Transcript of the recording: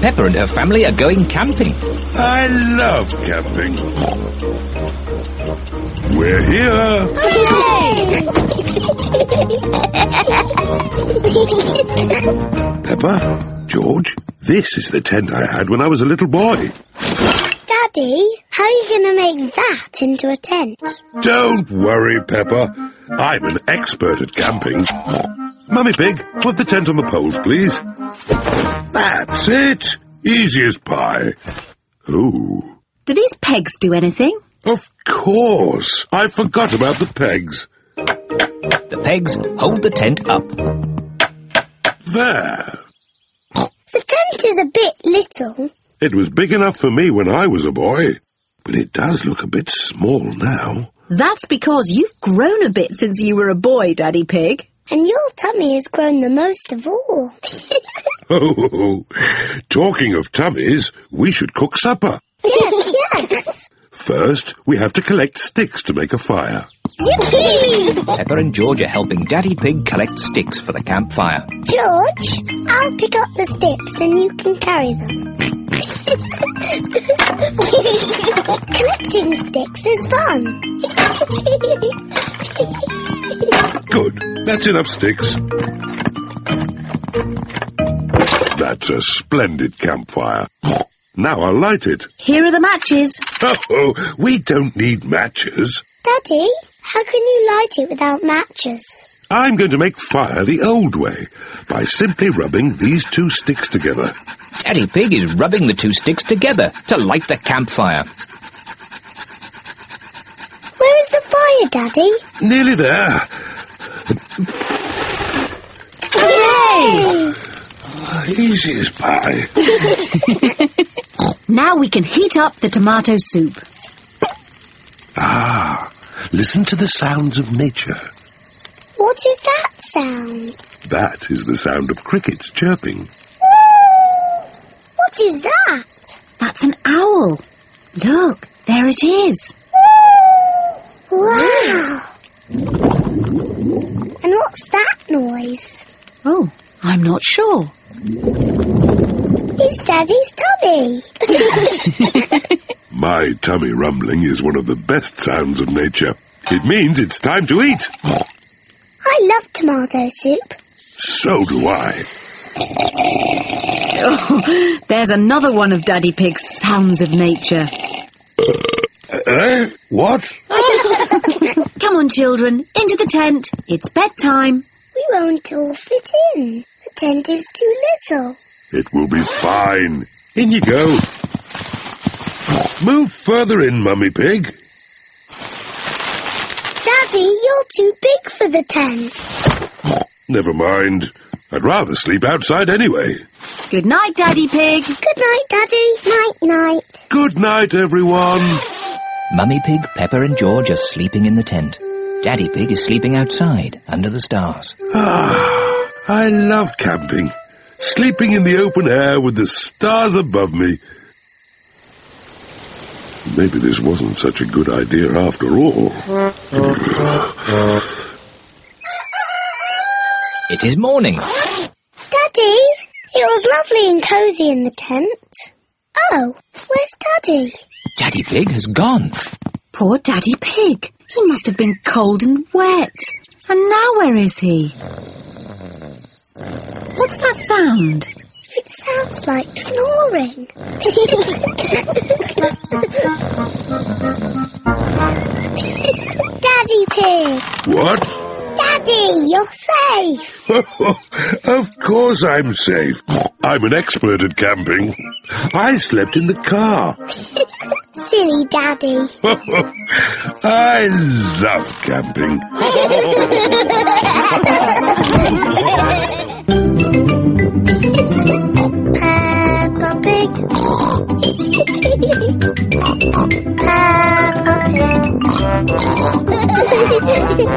Peppa and her family are going camping. I love camping. We're here. Peppa, George, this is the tent I had when I was a little boy. Daddy, how are you going to make that into a tent? Don't worry, Peppa. I'm an expert at camping. Mummy Pig, put the tent on the poles, please. That's it. Easy as pie. Oh. Do these pegs do anything? Of course. I forgot about the pegs. The pegs hold the tent up. There. The tent is a bit little. It was big enough for me when I was a boy, but it does look a bit small now. That's because you've grown a bit since you were a boy, Daddy Pig. And your tummy has grown the most of all. Oh, talking of tummies, we should cook supper. Yes. First, we have to collect sticks to make a fire. Yippee! Peppa and George are helping Daddy Pig collect sticks for the campfire. George, I'll pick up the sticks and you can carry them. Collecting sticks is fun. Good, that's enough sticks. That's a splendid campfire. Now I'll light it. Here are the matches. Oh, we don't need matches. Daddy, how can you light it without matches? I'm going to make fire the old way, by simply rubbing these two sticks together. Daddy Pig is rubbing the two sticks together to light the campfire. Where is the fire, Daddy? Nearly there. Yay! Easy as pie. Now we can heat up the tomato soup. Ah, listen to the sounds of nature. What is that sound? That is the sound of crickets chirping. What is that? That's an owl. Look, there it is. Wow! And what's that noise? Oh, I'm not sure. It's Daddy's tummy. My tummy rumbling is one of the best sounds of nature. It means it's time to eat. I love tomato soup. So do I. Oh, there's another one of Daddy Pig's sounds of nature. What? Come on, children, into the tent. It's bedtime. We won't all fit in. The tent is too little. It will be fine. In you go. Move further in, Mummy Pig. Daddy, you're too big for the tent. Never mind. I'd rather sleep outside anyway. Good night, Daddy Pig. Good night, Daddy. Night-night. Good night, everyone. Mummy Pig, Peppa and George are sleeping in the tent. Daddy Pig is sleeping outside, under the stars. Ah, I love camping. Sleeping in the open air with the stars above me. Maybe this wasn't such a good idea after all. It is morning. Daddy, it was lovely and cosy in the tent. Oh, where's Daddy? Daddy Pig has gone. Poor Daddy Pig. He must have been cold and wet. And now where is he? What's that sound? It sounds like snoring. Daddy Pig! What? Daddy, you're safe! Of course I'm safe. I'm an expert at camping. I slept in the car. Silly Daddy. I love camping. Peppa Pig. Peppa Pig.